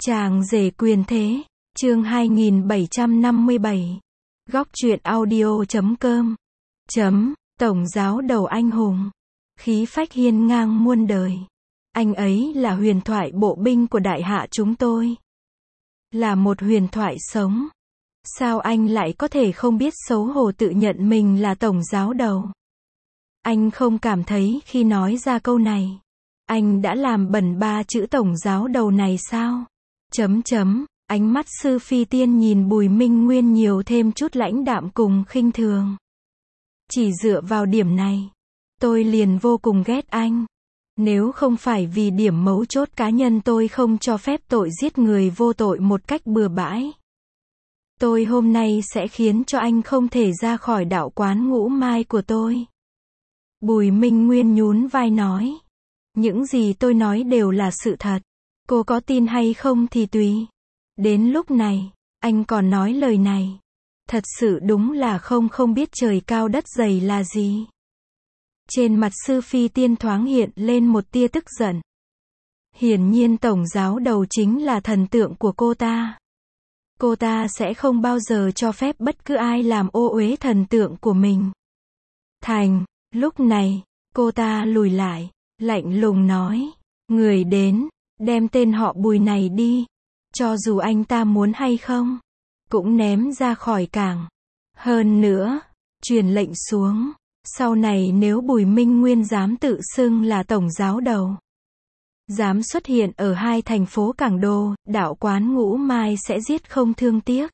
Chàng rể quyền thế, chương 2757. Góc truyện audio.com. Tổng giáo đầu anh hùng. Khí phách hiên ngang muôn đời. Anh ấy là huyền thoại bộ binh của đại hạ chúng tôi. Là một huyền thoại sống. Sao anh lại có thể không biết xấu hổ tự nhận mình là tổng giáo đầu? Anh không cảm thấy khi nói ra câu này, anh đã làm bẩn ba chữ tổng giáo đầu này sao? Ánh mắt Sư Phi Tiên nhìn Bùi Minh Nguyên nhiều thêm chút lãnh đạm cùng khinh thường. Chỉ dựa vào điểm này, tôi liền vô cùng ghét anh. Nếu không phải vì điểm mấu chốt cá nhân tôi không cho phép tội giết người vô tội một cách bừa bãi. Tôi hôm nay sẽ khiến cho anh không thể ra khỏi đạo quán Ngũ Mai của tôi. Bùi Minh Nguyên nhún vai nói. Những gì tôi nói đều là sự thật. Cô có tin hay không thì tùy. Đến lúc này, anh còn nói lời này. Thật sự đúng là không biết trời cao đất dày là gì. Trên mặt Sư Phi Tiên thoáng hiện lên một tia tức giận. Hiển nhiên tổng giáo đầu chính là thần tượng của cô ta. Cô ta sẽ không bao giờ cho phép bất cứ ai làm ô uế thần tượng của mình. Lúc này, cô ta lùi lại, lạnh lùng nói. Người đến, đem tên họ Bùi này đi. Cho dù anh ta muốn hay không, cũng ném ra khỏi cảng. Hơn nữa, truyền lệnh xuống. Sau này nếu Bùi Minh Nguyên dám tự xưng là tổng giáo đầu, dám xuất hiện ở hai thành phố Cảng Đô, đạo quán Ngũ Mai sẽ giết không thương tiếc.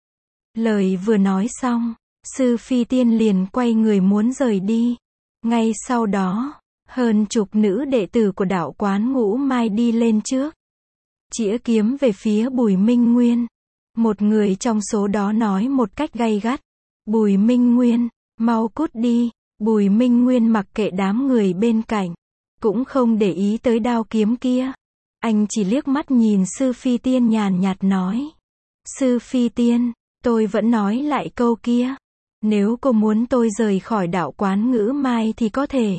Lời vừa nói xong, Sư Phi Tiên liền quay người muốn rời đi. Ngay sau đó, hơn chục nữ đệ tử của đạo quán Ngũ Mai đi lên trước, chĩa kiếm về phía Bùi Minh Nguyên. Một người trong số đó nói một cách gay gắt. Bùi Minh Nguyên, mau cút đi. Bùi Minh Nguyên mặc kệ đám người bên cạnh, cũng không để ý tới đao kiếm kia. Anh chỉ liếc mắt nhìn Sư Phi Tiên nhàn nhạt nói. Sư Phi Tiên, tôi vẫn nói lại câu kia. Nếu cô muốn tôi rời khỏi đạo quán Ngũ Mai thì có thể.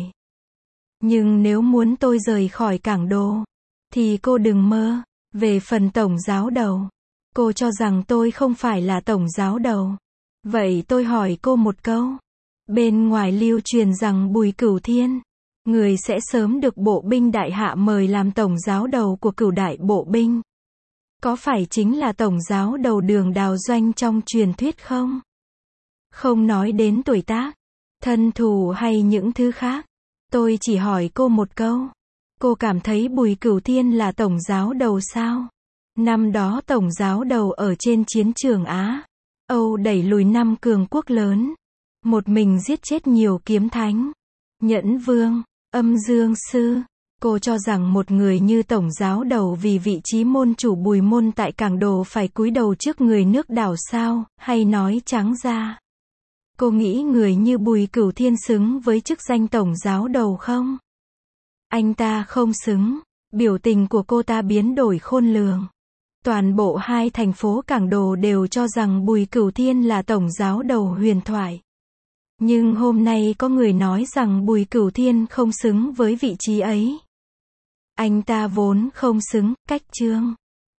Nhưng nếu muốn tôi rời khỏi Cảng Đô, thì cô đừng mơ. Về phần tổng giáo đầu, cô cho rằng tôi không phải là tổng giáo đầu. Vậy tôi hỏi cô một câu. Bên ngoài lưu truyền rằng Bùi Cửu Thiên, người sẽ sớm được bộ binh đại hạ mời làm tổng giáo đầu của Cửu đại bộ binh. Có phải chính là tổng giáo đầu Đường Đào Doanh trong truyền thuyết không? Không nói đến tuổi tác, thân thù hay những thứ khác. Tôi chỉ hỏi cô một câu. Cô cảm thấy Bùi Cửu Thiên là tổng giáo đầu sao? Năm đó tổng giáo đầu ở trên chiến trường Á Âu đẩy lùi 5 cường quốc lớn. Một mình giết chết nhiều kiếm thánh, Nhẫn Vương, Âm Dương Sư. Cô cho rằng một người như tổng giáo đầu vì vị trí môn chủ Bùi môn tại Cảng Đô phải cúi đầu trước người nước Đảo sao? Hay nói trắng ra, cô nghĩ người như Bùi Cửu Thiên xứng với chức danh tổng giáo đầu không? Anh ta không xứng. Biểu tình của cô ta biến đổi khôn lường. Toàn bộ hai thành phố Cảng Đô đều cho rằng Bùi Cửu Thiên là tổng giáo đầu huyền thoại. Nhưng hôm nay có người nói rằng Bùi Cửu Thiên không xứng với vị trí ấy. Anh ta vốn không xứng, cách chương.